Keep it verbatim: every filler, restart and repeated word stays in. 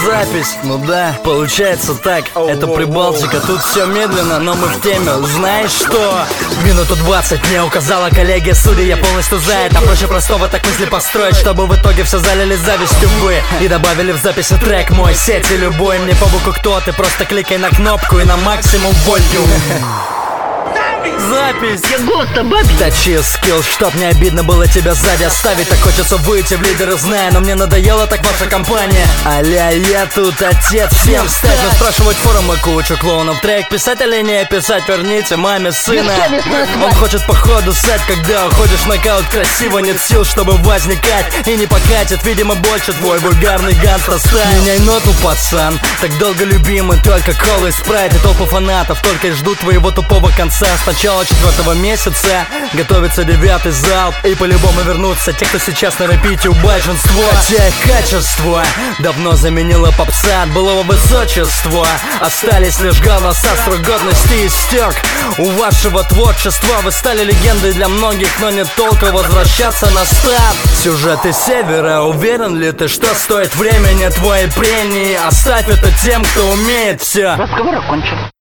запись. Ну да, получается так. Это Прибалтика, тут все медленно, но мы в теме. Знаешь что? Минуту двадцать мне указала коллегия судьи. Я полностью за это, проще простого так мысли построить, чтобы в итоге все залили завистью вы. И добавили в записи трек мой, сети любой. Мне по боку кто ты, просто кликай на кнопку и на максимум волью. Запись! Я голос-то бабий! Точи скилл, чтоб не обидно было тебя сзади оставить. Так хочется выйти в лидеры, знаю, но мне надоела так ваша компания. Аля, я тут отец всем стать. Но спрашивать форумы кучу клоунов. Трек писать или не писать, верните маме сына. Он хочет походу ссать, когда уходишь в нокаут красиво. Нет сил, чтобы возникать и не покатит. Видимо, больше твой вульгарный гангста стайл. Меняй ноту, пацан, так долго любимый. Только колы и спрайт и толпу фанатов только и ждут твоего тупого конца. Начало четвертого месяца готовится девятый залп, и по-любому вернутся те, кто сейчас на репите у большинства. Хотя их качество давно заменило попса от былого высочества. Остались лишь голоса, срок годности истек. У вашего творчества вы стали легендой для многих, но нет толку возвращаться на старт. Сюжеты севера, уверен ли ты, что стоит времени твоей премии? Оставь это тем, кто умеет все. Разговор окончен.